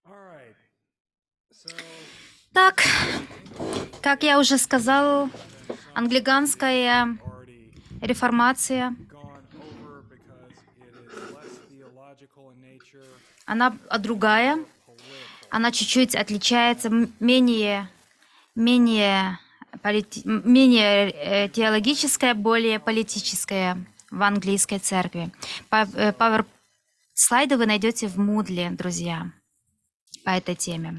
Так, как я уже сказал, англиканская реформация, она другая, она чуть-чуть отличается, менее теологическая, более политическая в английской церкви. Слайды вы найдете в Moodle, друзья, по этой теме.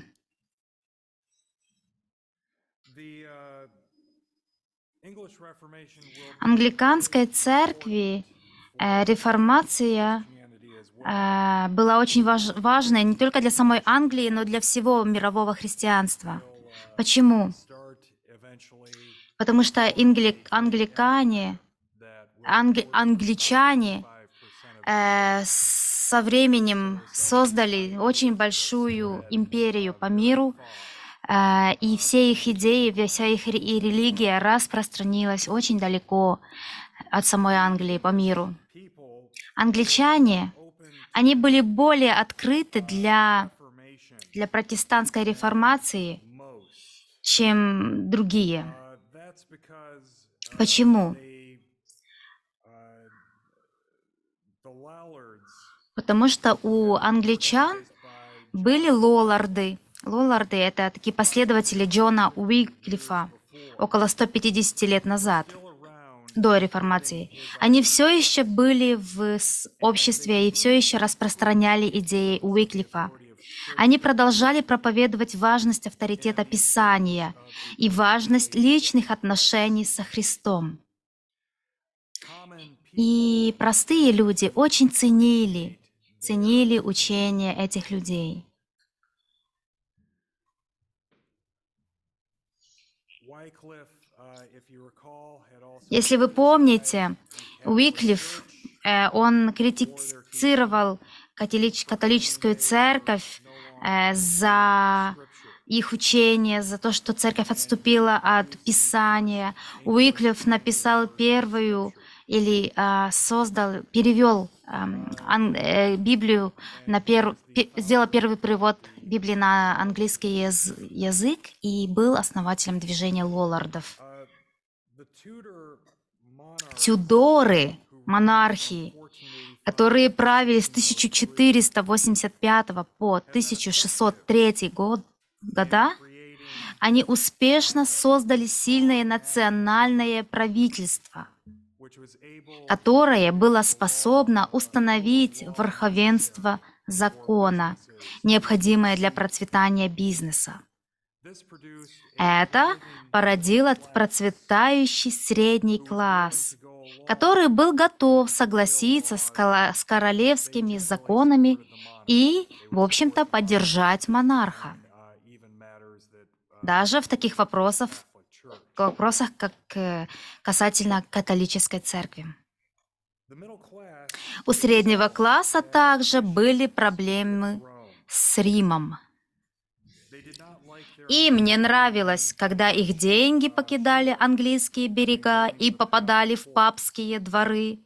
Англиканской церкви реформация была очень важной не только для самой Англии, но и для всего мирового христианства. Почему? Потому что англичане со временем создали очень большую империю по миру, и все их идеи, вся их религия распространилась очень далеко от самой Англии по миру. Англичане, они были более открыты для протестантской реформации, чем другие. Почему? Потому что у англичан были лолларды. Лолларды — это такие последователи Джона Уиклифа около 150 лет назад, до реформации. Они все еще были в обществе и все еще распространяли идеи Уиклифа. Они продолжали проповедовать важность авторитета Писания и важность личных отношений со Христом. И простые люди очень ценили учение этих людей. Если вы помните, Уиклиф, он критицировал католическую церковь за их учение, за то, что церковь отступила от Писания. Уиклиф написал перевел Библию, сделал первый перевод Библии на английский язык и был основателем движения лоллардов. Тюдоры, монархии, которые правили с 1485 по 1603 года, они успешно создали сильное национальное правительство, которое было способно установить верховенство закона, необходимое для процветания бизнеса. Это породило процветающий средний класс, который был готов согласиться с королевскими законами и, в общем-то, поддержать монарха. Даже в таких вопросах, как касательно католической церкви. У среднего класса также были проблемы с Римом. Им не нравилось, когда их деньги покидали английские берега и попадали в папские дворы.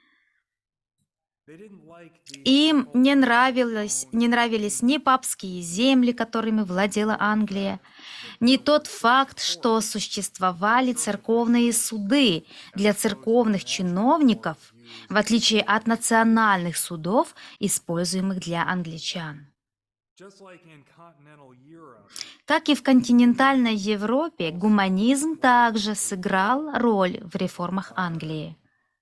Им не нравились ни папские земли, которыми владела Англия, ни тот факт, что существовали церковные суды для церковных чиновников, в отличие от национальных судов, используемых для англичан. Как и в континентальной Европе, гуманизм также сыграл роль в реформах Англии.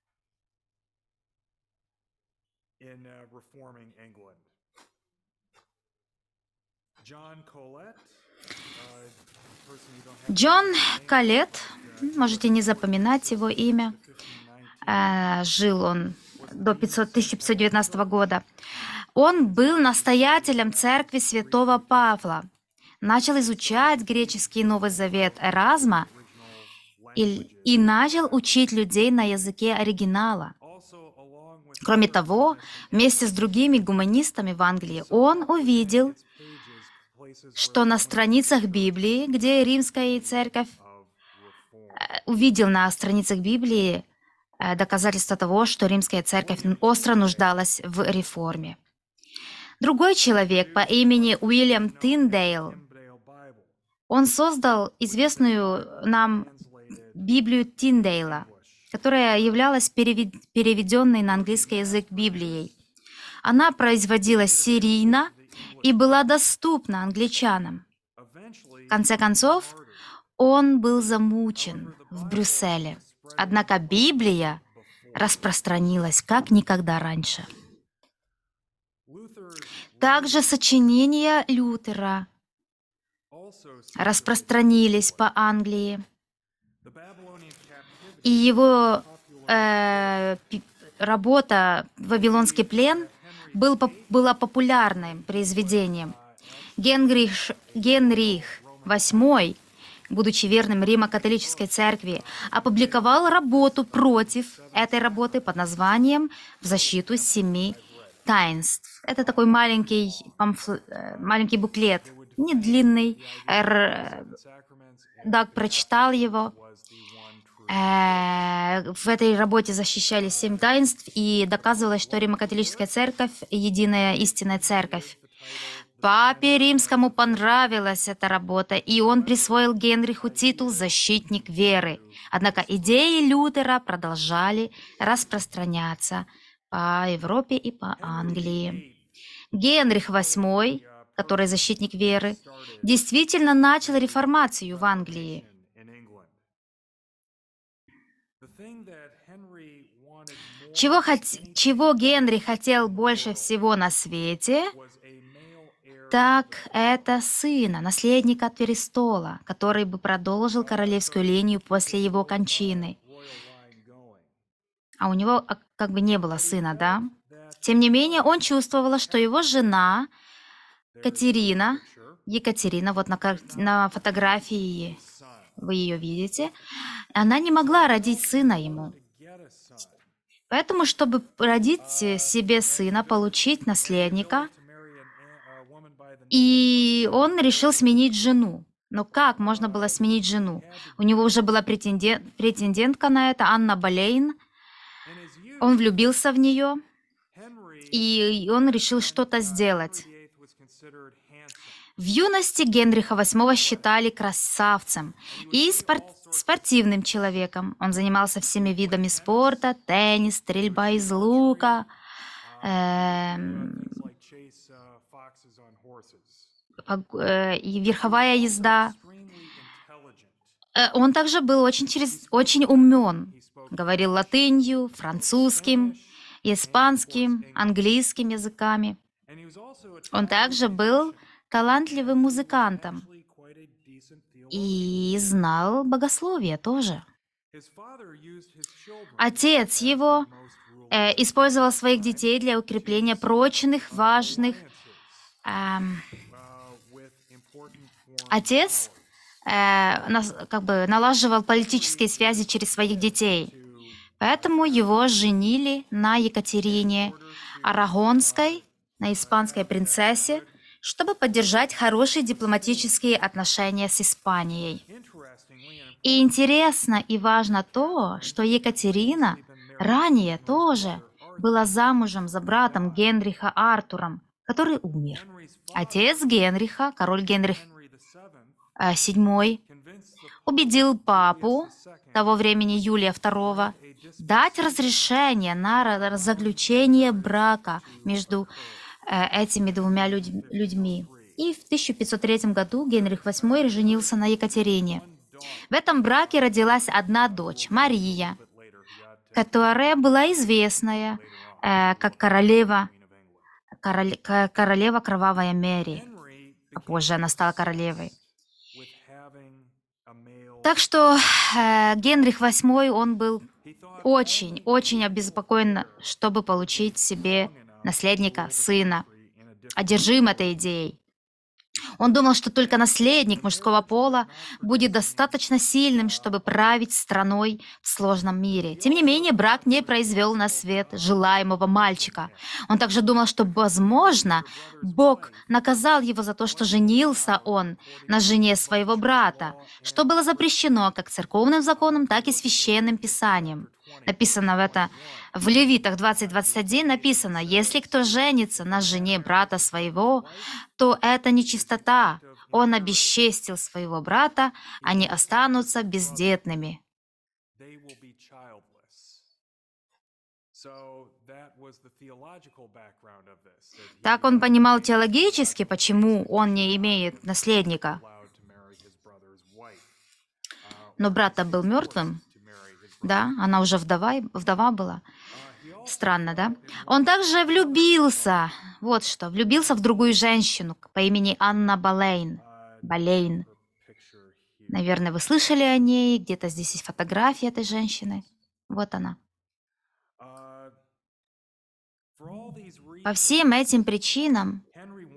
Джон Колетт, можете не запоминать его имя, жил он до 1519 года. Он был настоятелем церкви святого Павла, начал изучать греческий Новый Завет Эразма и начал учить людей на языке оригинала. Кроме того, вместе с другими гуманистами в Англии он увидел, что на страницах Библии, где римская церковь, увидел на страницах Библии доказательства того, что римская церковь остро нуждалась в реформе. Другой человек по имени Уильям Тиндейл, он создал известную нам Библию Тиндейла, которая являлась переведенной на английский язык Библией. Она производилась серийно и была доступна англичанам. В конце концов, он был замучен в Брюсселе. Однако Библия распространилась как никогда раньше. Также сочинения Лютера распространились по Англии. И его работа «Вавилонский плен» была популярным произведением. Генрих VIII, будучи верным Римо-католической церкви, опубликовал работу против этой работы под названием «В защиту семи таинств». Это такой маленький буклет, не длинный. Даг прочитал его. В этой работе защищались 7 таинств и доказывалось, что Римо-католическая церковь — единая истинная церковь. Папе Римскому понравилась эта работа, и он присвоил Генриху титул «Защитник веры». Однако идеи Лютера продолжали распространяться по Европе и по Англии. Генрих VIII, который защитник веры, действительно начал реформацию в Англии. Чего Генри хотел больше всего на свете, так это сына, наследника престола, который бы продолжил королевскую линию после его кончины. А у него как бы не было сына, да? Тем не менее, он чувствовал, что его жена Екатерина, вот на фотографии вы ее видите, она не могла родить сына ему. Поэтому, чтобы родить себе сына, получить наследника, и он решил сменить жену. Но как можно было сменить жену? У него уже была претендентка на это, Анна Болейн. Он влюбился в нее, и он решил что-то сделать. В юности Генриха VIII считали красавцем и спортивным человеком. Он занимался всеми видами спорта: теннис, стрельба из лука, и верховая езда. Он также был очень умен. Говорил латынью, французским, испанским, английским языками. Он также был талантливым музыкантом и знал богословие тоже. Отец его использовал своих детей для укрепления прочных, важных. Отец налаживал политические связи через своих детей. Поэтому его женили на Екатерине Арагонской, на испанской принцессе, чтобы поддержать хорошие дипломатические отношения с Испанией. И интересно и важно то, что Екатерина ранее тоже была замужем за братом Генриха Артуром, который умер. Отец Генриха, король Генрих VII, убедил папу того времени Юлия II дать разрешение на заключение брака между этими двумя людьми. И в 1503 году Генрих VIII женился на Екатерине. В этом браке родилась одна дочь, Мария, которая была известная как королева Кровавая Мэри, а позже она стала королевой. Так что Генрих VIII, он был очень обеспокоен, чтобы получить себе наследника, сына, одержим этой идеей. Он думал, что только наследник мужского пола будет достаточно сильным, чтобы править страной в сложном мире. Тем не менее, брак не произвел на свет желаемого мальчика. Он также думал, что, возможно, Бог наказал его за то, что женился он на жене своего брата, что было запрещено как церковным законом, так и священным писанием. Написано в Левитах 20:21 написано: «Если кто женится на жене брата своего, то это нечистота. Он обесчестил своего брата, они останутся бездетными». they will be childless. So that was the theological background of this. Так он понимал теологически, почему он не имеет наследника. Но брат-то был мертвым, да, она уже вдова была. Странно, да? Он также влюбился, вот что, влюбился в другую женщину по имени Анна Болейн. Болейн. Наверное, вы слышали о ней, где-то здесь есть фотография этой женщины. Вот она. По всем этим причинам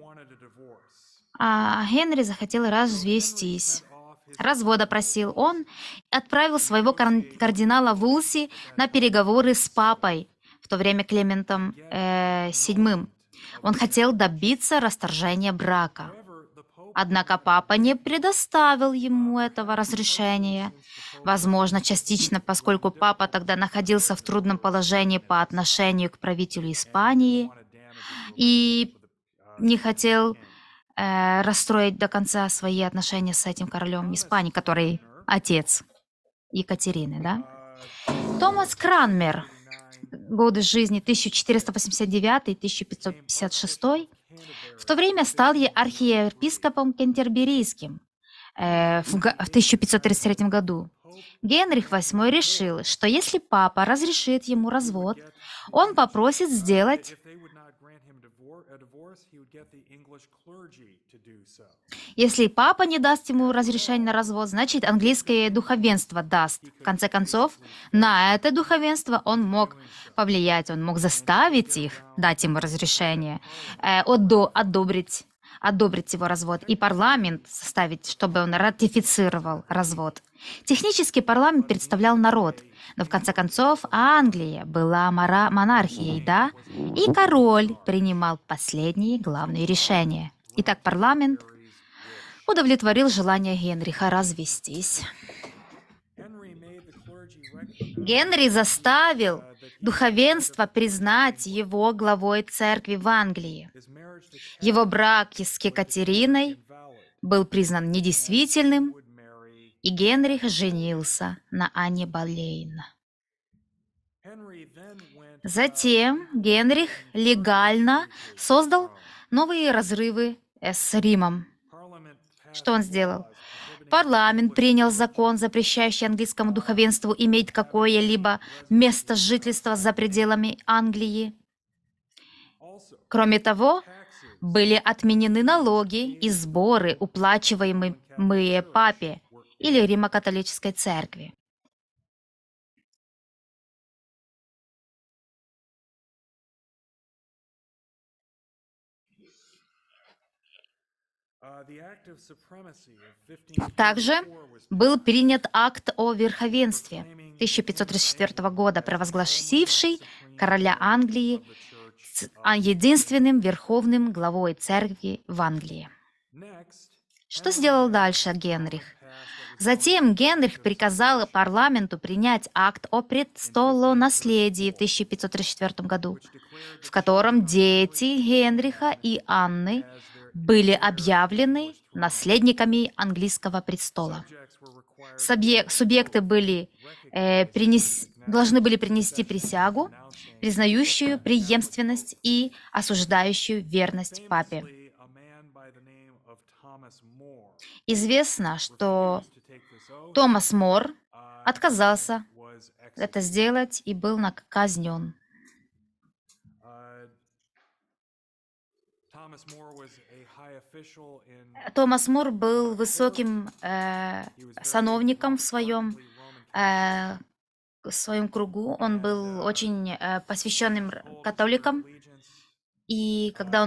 Генри захотел развестись. Развода просил он, отправил своего кардинала Вулси на переговоры с папой, в то время Клементом VII. Он хотел добиться расторжения брака. Однако папа не предоставил ему этого разрешения. Возможно, частично, поскольку папа тогда находился в трудном положении по отношению к правителю Испании и не хотел расстроить до конца свои отношения с этим королем Испании, который отец Екатерины, да? Томас Кранмер, годы жизни 1489-1556, в то время стал архиепископом Кентерберийским в 1533 году. Генрих VIII решил, что если папа разрешит ему развод, он попросит сделать... Если папа не даст ему разрешение на развод, значит, английское духовенство даст. В конце концов, на это духовенство он мог повлиять, он мог заставить их дать ему разрешение, одобрить его развод, и парламент составить, чтобы он ратифицировал развод. Технически парламент представлял народ, но в конце концов Англия была монархией, да, и король принимал последние главные решения. Итак, парламент удовлетворил желание Генриха развестись. Генри заставил духовенство признать его главой церкви в Англии. Его брак с Екатериной был признан недействительным, и Генрих женился на Анне Болейн. Затем Генрих легально создал новые разрывы с Римом. Что он сделал? Парламент принял закон, запрещающий английскому духовенству иметь какое-либо место жительства за пределами Англии. Кроме того, были отменены налоги и сборы, уплачиваемые папе или Римо-католической церкви. Также был принят акт о верховенстве 1534 года, провозгласивший короля Англии единственным верховным главой церкви в Англии. Что сделал дальше Генрих? Затем Генрих приказал парламенту принять акт о престолонаследии в 1534 году, в котором дети Генриха и Анны были объявлены наследниками английского престола. Субъекты должны были принести присягу, признающую преемственность и осуждающую верность папе. Известно, что Томас Мор отказался это сделать и был казнен. Томас Мор был высоким сановником в своем кругу. Он был очень посвященным католиком. И когда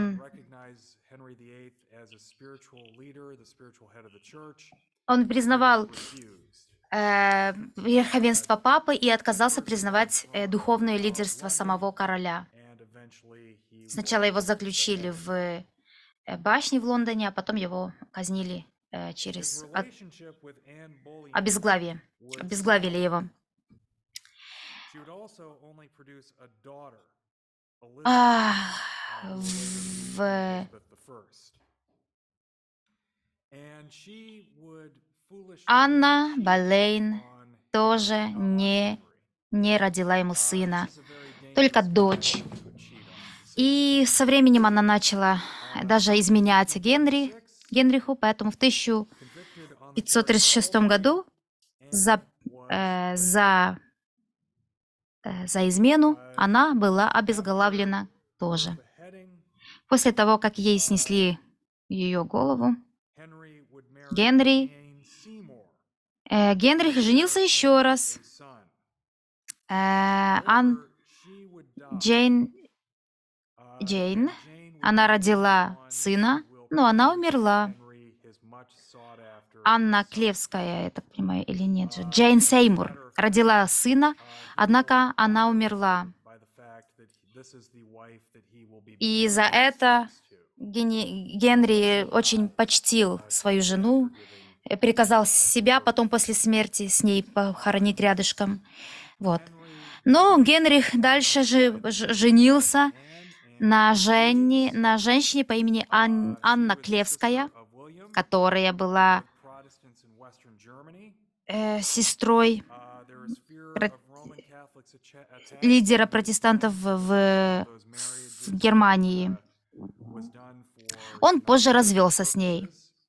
он признавал верховенство папы и отказался признавать духовное лидерство самого короля. Сначала его заключили в башне в Лондоне, а потом его казнили обезглавили его. She would also only produce a daughter, А, Elizabeth, who would later be в Elizabeth I. And she would foolishly Анна cheat Болейн on тоже Henry, not on Henry. не родила ему This сына, is a very только dangerous дочь. man to cheat on. И со временем она начала даже изменять Генриху, поэтому в Convicted on the 1536 году за, was за, за измену она была обезглавлена тоже. beheading. После того, как ей снесли ее голову, Henry would marry Генри, Jane Seymour, Генрих женился еще раз. a son. Ан, However, she would die. Джейн, And Джейн, Jane would она be the родила one сына, who will но она produce умерла. Henry his much sought-after Анна son. Клевская, я так понимаю, или нет же. Джейн Сеймур родила сына, однако она умерла. By the fact that this is the wife that he will be И за buried это next to. Генри очень почтил свою жену, приказал себя потом после смерти с ней похоронить рядышком. Вот. Но Генрих дальше женился на женщине по имени Анна Клевская, которая была сестрой лидера протестантов в Германии. Он позже развелся с ней.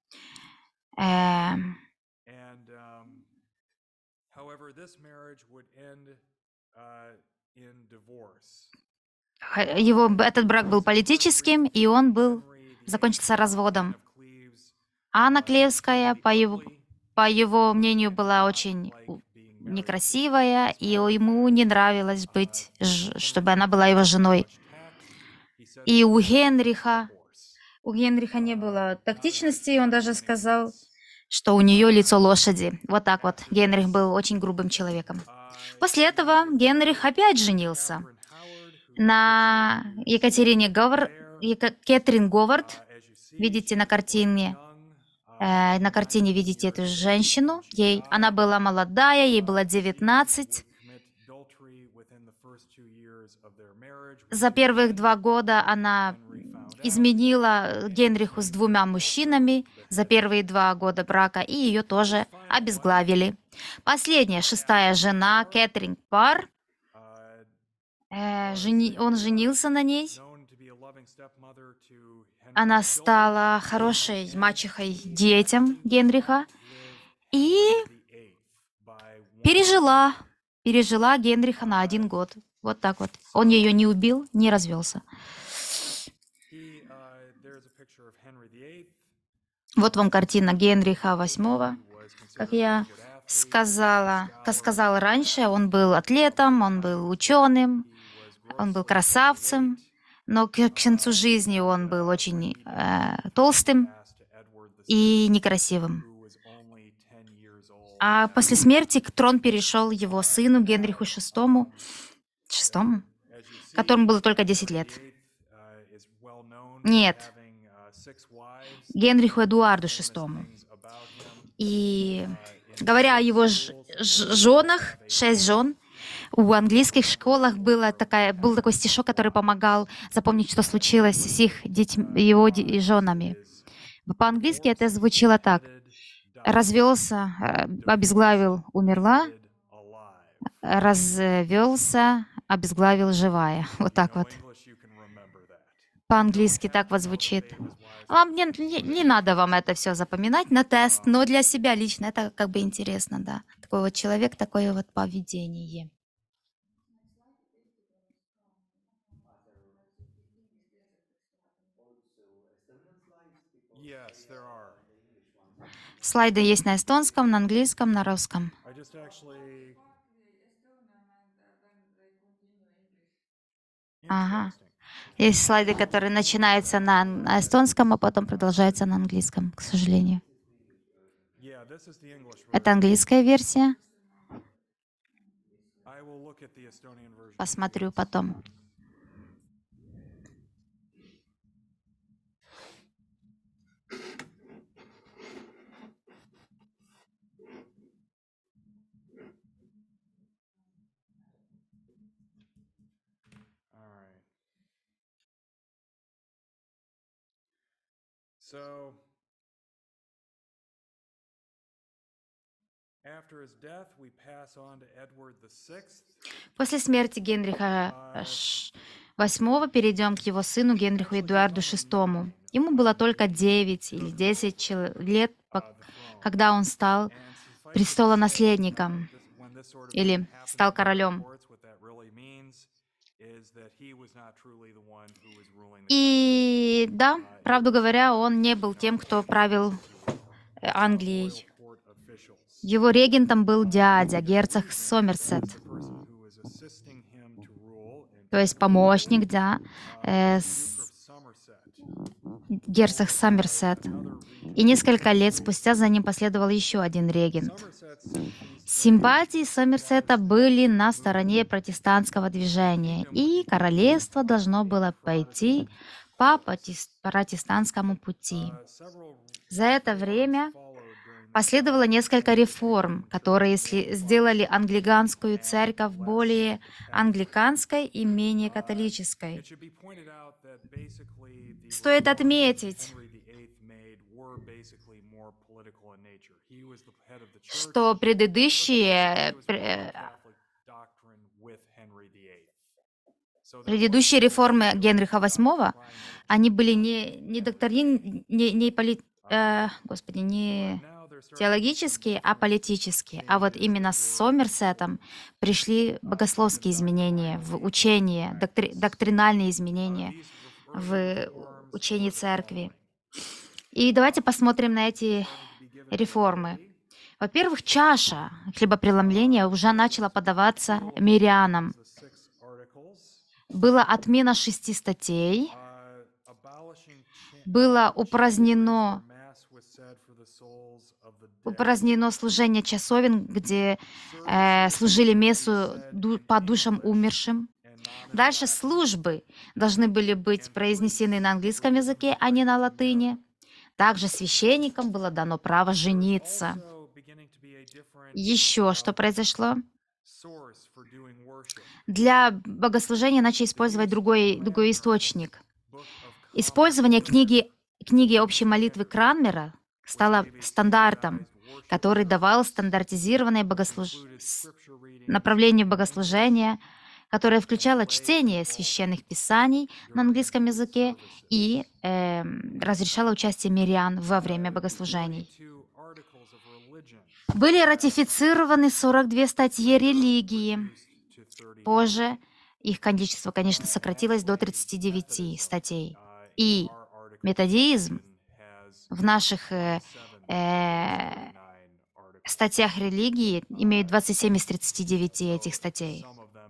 Этот брак был политическим, и он закончился разводом. Анна Клевская, по его мнению, была очень некрасивая, и ему не нравилось чтобы она была его женой. И у Генриха не было тактичности, и он даже сказал, что у нее лицо лошади. Вот так вот. Генрих был очень грубым человеком. После этого Генрих опять женился на Кэтрин Говард. Видите на картине? На картине видите эту женщину. Она была молодая, ей было 19. За первых 2 года она изменила Генриху с 2 мужчинами за первые 2 года брака, и ее тоже обезглавили. Последняя, 6-я жена, Кэтрин Парр, он женился на ней. Она стала хорошей мачехой детям Генриха и пережила Генриха на 1 год. Вот так вот. Он ее не убил, не развелся. Вот вам картина Генриха VIII. Как я сказала раньше, он был атлетом, он был ученым, он был красавцем, но к концу жизни он был очень толстым и некрасивым. А после смерти трон перешел его сыну Генриху VI, которому было только 10 лет. Нет, Генриху Эдуарду VI. И говоря о его женах, 6 жен, в английских школах был такой стишок, который помогал запомнить, что случилось с его женами. По-английски это звучало так. Развелся, обезглавил, умерла, развелся, обезглавил, живая. Вот так вот. По-английски так вот звучит. Не надо вам это все запоминать на тест, но для себя лично это как бы интересно, да. Такой вот человек, такое вот поведение. Слайды есть на эстонском, на английском, на русском. Ага. Есть слайды, которые начинаются на эстонском, а потом продолжаются на английском, к сожалению. Это английская версия. Посмотрю потом. So, after his death, we pass on to Edward VI. После смерти Генриха VIII перейдем к его сыну Генриху Эдуарду VI. Ему было только 9 или 10 лет, когда он стал престолонаследником или стал королем. И да, правду говоря, он не был тем, кто правил Англией. Его регентом был дядя, герцог Сомерсет, то есть помощник, да, герцог Сомерсет. И несколько лет спустя за ним последовал еще один регент. Симпатии Сомерсета были на стороне протестантского движения, и королевство должно было пойти по протестантскому пути. За это время последовало несколько реформ, которые сделали англиканскую церковь более англиканской и менее католической. Стоит отметить, что предыдущие реформы Генриха VIII, они были не теологические, а политические. А вот именно с Сомерсетом пришли богословские изменения в учение, доктринальные изменения в учении церкви. И давайте посмотрим на эти реформы. Во-первых, чаша хлебопреломления уже начала подаваться мирянам. Была отмена 6 статей, было упразднено служение часовен, где служили мессу по душам умершим. Дальше службы должны были быть произнесены на английском языке, а не на латыни. Также священникам было дано право жениться. Еще что произошло? Для богослужения начали использовать другой источник. Использование книги общей молитвы Кранмера стало стандартом, который давал стандартизированное направление богослужения, которое включало чтение священных писаний на английском языке и разрешало участие мирян во время богослужений. Были ратифицированы 42 статьи религии. Позже их количество, конечно, сократилось до 39 статей. И методизм в наших статьях религии имеет 27 из 39 этих статей.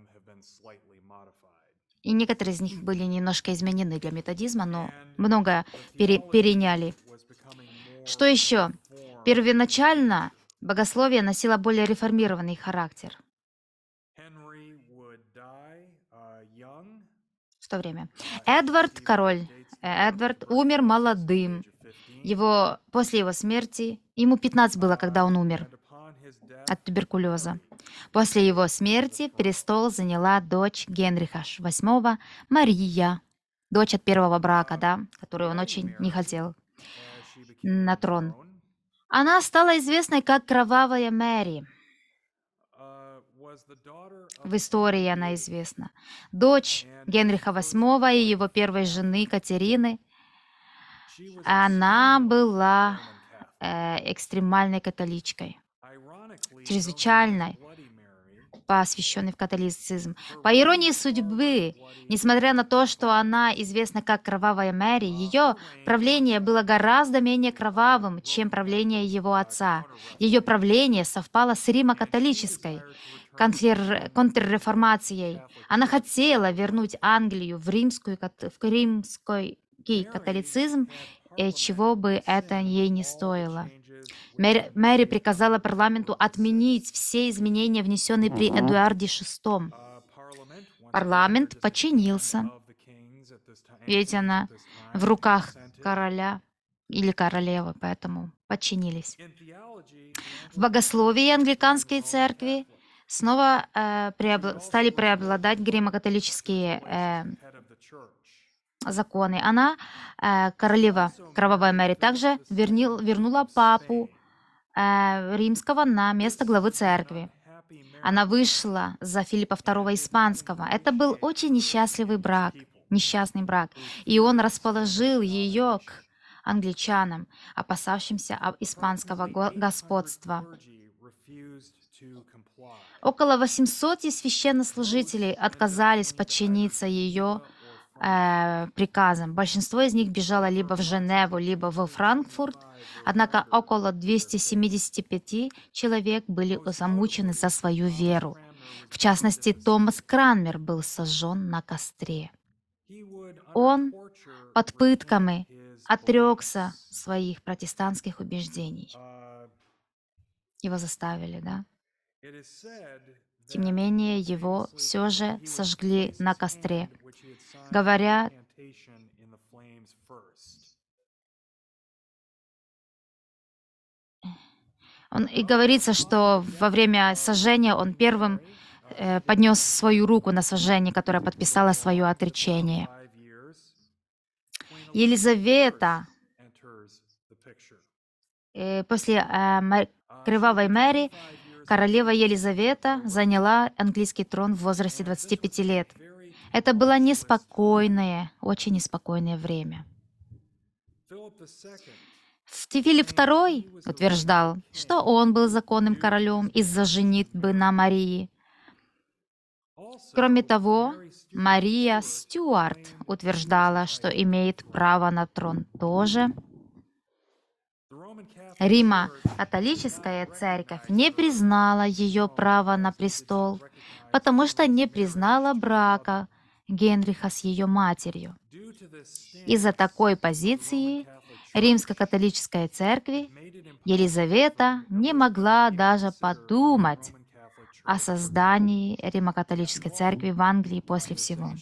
И некоторые из них были немножко изменены для методизма, но много переняли. Что еще? Первоначально богословие носило более реформированный характер. В то время. Король Эдвард, умер молодым. После его смерти, ему 15 было, когда он умер от туберкулеза. После его смерти престол заняла дочь Генриха VIII, Мария, дочь от первого брака, да, которую он очень не хотел на трон. Она стала известной как Кровавая Мэри. В истории она известна. Дочь Генриха VIII и его первой жены Катерины. Она была экстремальной католичкой, чрезвычайной, посвященной в католицизм. По иронии судьбы, несмотря на то, что она известна как Кровавая Мэри, ее правление было гораздо менее кровавым, чем правление его отца. Ее правление совпало с римо-католической контрреформацией. Она хотела вернуть Англию в римский католицизм, чего бы это ей не стоило. Мэри приказала парламенту отменить все изменения, внесенные при Эдуарде VI. Парламент подчинился, ведь она в руках короля или королевы, поэтому подчинились. В богословии англиканской церкви снова стали преобладать гримо-католические законы. Она, королева Кровавая Мэри, также вернула папу римского на место главы церкви. Она вышла за Филиппа II Испанского. Это был очень несчастливый брак, несчастный брак. И он расположил ее к англичанам, опасавшимся испанского господства. Около 800 священнослужителей отказались подчиниться ее приказам. Большинство из них бежало либо в Женеву, либо во Франкфурт. Однако около 275 человек были замучены за свою веру. В частности, Томас Кранмер был сожжен на костре. Он под пытками отрекся своих протестантских убеждений. Его заставили, да? Тем не менее, его все же сожгли на костре. Говорят, и говорится, что во время сожжения он первым поднес свою руку на сожжение, которое подписала свое отречение. Елизавета после Кровавой Мэри, королева Елизавета заняла английский трон в возрасте 25 лет. Это было неспокойное, очень неспокойное время. Филипп II утверждал, что он был законным королем из-за женитьбы на Марии. Кроме того, Мария Стюарт утверждала, что имеет право на трон тоже. Римо-католическая церковь не признала ее право на престол, потому что не признала брака Генриха с ее матерью. Из-за такой позиции Римско-католической церкви Елизавета не могла даже подумать о создании Римо-католической церкви в Англии после всего.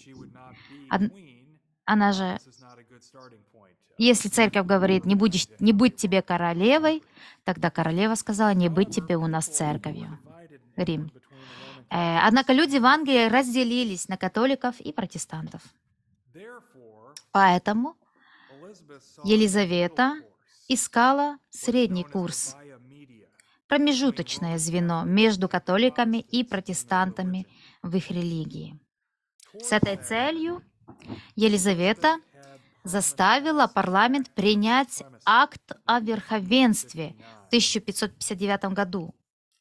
Она же, если церковь говорит, не будь тебе королевой, тогда королева сказала, не быть тебе у нас церковью. Рим. Однако люди в Англии разделились на католиков и протестантов. Поэтому Елизавета искала средний курс, промежуточное звено между католиками и протестантами в их религии. С этой целью Елизавета заставила парламент принять акт о верховенстве в 1559 году,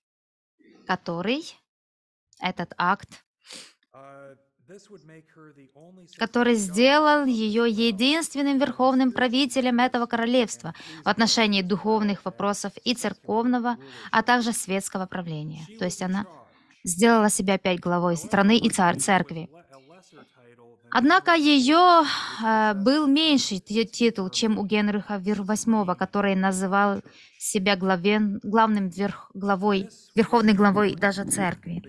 который сделал ее единственным верховным правителем этого королевства в отношении духовных вопросов и церковного, а также светского правления. То есть она сделала себя опять главой страны и церкви. Однако ее был меньший титул, чем у Генриха VIII, который называл себя верховной главой даже церкви.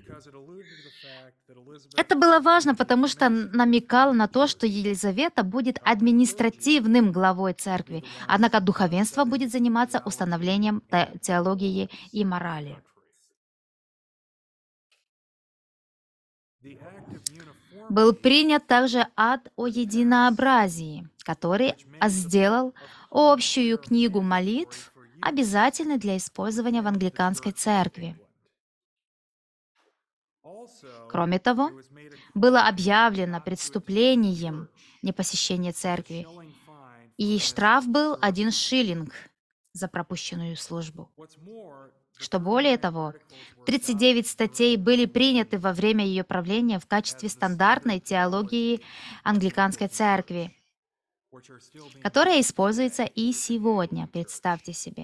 Это было важно, потому что намекало на то, что Елизавета будет административным главой церкви, однако духовенство будет заниматься установлением теологии и морали. Был принят также акт о единообразии, который сделал общую книгу молитв обязательной для использования в англиканской церкви. Кроме того, было объявлено преступлением непосещение церкви, и штраф был 1 шиллинг за пропущенную службу. Что более того, 39 статей были приняты во время ее правления в качестве стандартной теологии англиканской церкви, которая используется и сегодня, представьте себе.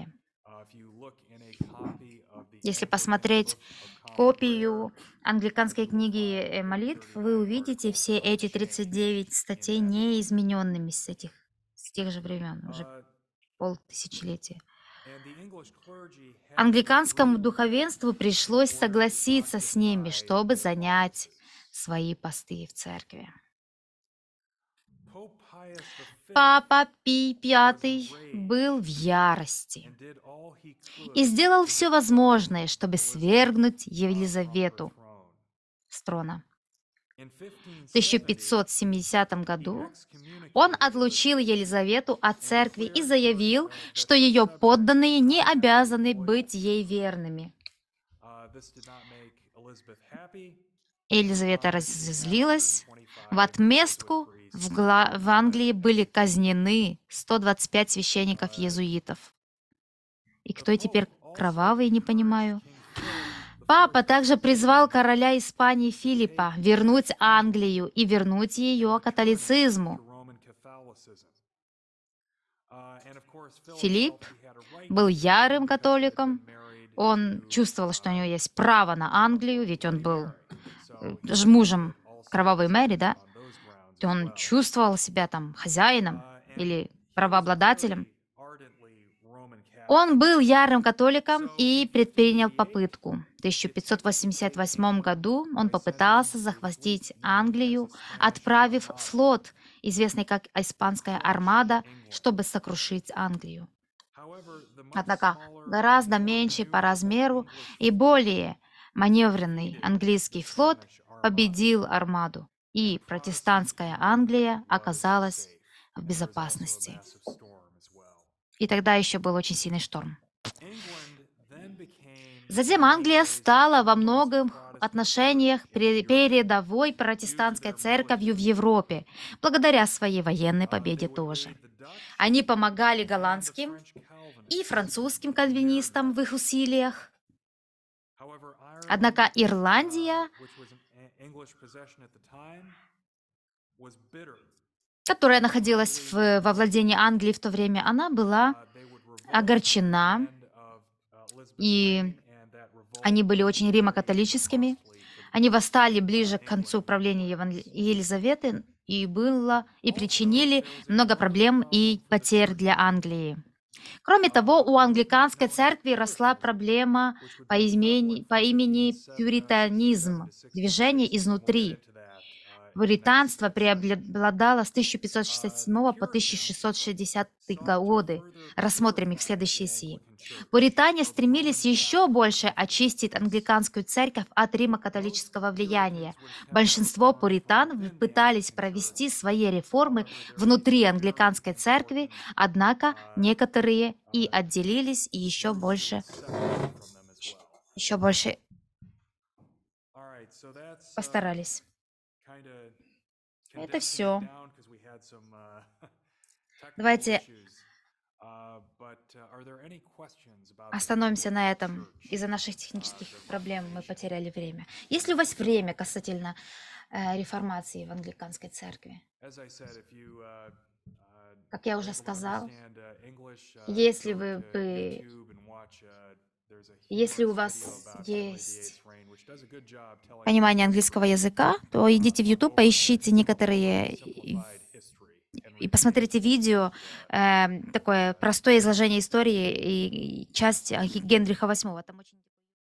Если посмотреть копию англиканской книги молитв, вы увидите все эти 39 статей неизмененными с тех же времен, уже полтысячелетия. Англиканскому духовенству пришлось согласиться с ними, чтобы занять свои посты в церкви. Папа Пий V был в ярости и сделал все возможное, чтобы свергнуть Елизавету с трона. В 1570 году он отлучил Елизавету от церкви и заявил, что ее подданные не обязаны быть ей верными. Елизавета разозлилась. В отместку в Англии были казнены 125 священников-иезуитов. И кто теперь кровавый, не понимаю. Папа также призвал короля Испании Филиппа вернуть Англию и вернуть ее католицизму. Филипп был ярым католиком. Он чувствовал, что у него есть право на Англию, ведь он был мужем кровавой Мэри, да? Он чувствовал себя там хозяином или правообладателем. Он был ярым католиком и предпринял попытку. В 1588 году он попытался захватить Англию, отправив флот, известный как Испанская армада, чтобы сокрушить Англию. Однако гораздо меньший по размеру и более маневренный английский флот победил армаду, и протестантская Англия оказалась в безопасности. И тогда еще был очень сильный шторм. Затем Англия стала во многих отношениях передовой протестантской церковью в Европе, благодаря своей военной победе тоже. Они помогали голландским и французским кальвинистам в их усилиях. Однако Ирландия, которая находилась во владении Англии в то время, она была огорчена, и они были очень римокатолическими. Они восстали ближе к концу правления Елизаветы и причинили много проблем и потерь для Англии. Кроме того, у англиканской церкви росла проблема по имени пуританизм, движение изнутри. Пуританство преобладало с 1567 по 1660 годы. Рассмотрим их в следующей сессии. Пуритане стремились еще больше очистить англиканскую церковь от римо-католического влияния. Большинство пуритан пытались провести свои реформы внутри англиканской церкви, однако некоторые и отделились, и еще больше постарались. Это все. Давайте остановимся на этом. Из-за наших технических проблем мы потеряли время. Есть ли у вас время касательно реформации в англиканской церкви? Как я уже сказал, если у вас есть понимание английского языка, то идите в YouTube, поищите некоторые и посмотрите видео, такое простое изложение истории и часть Генриха VIII. Там очень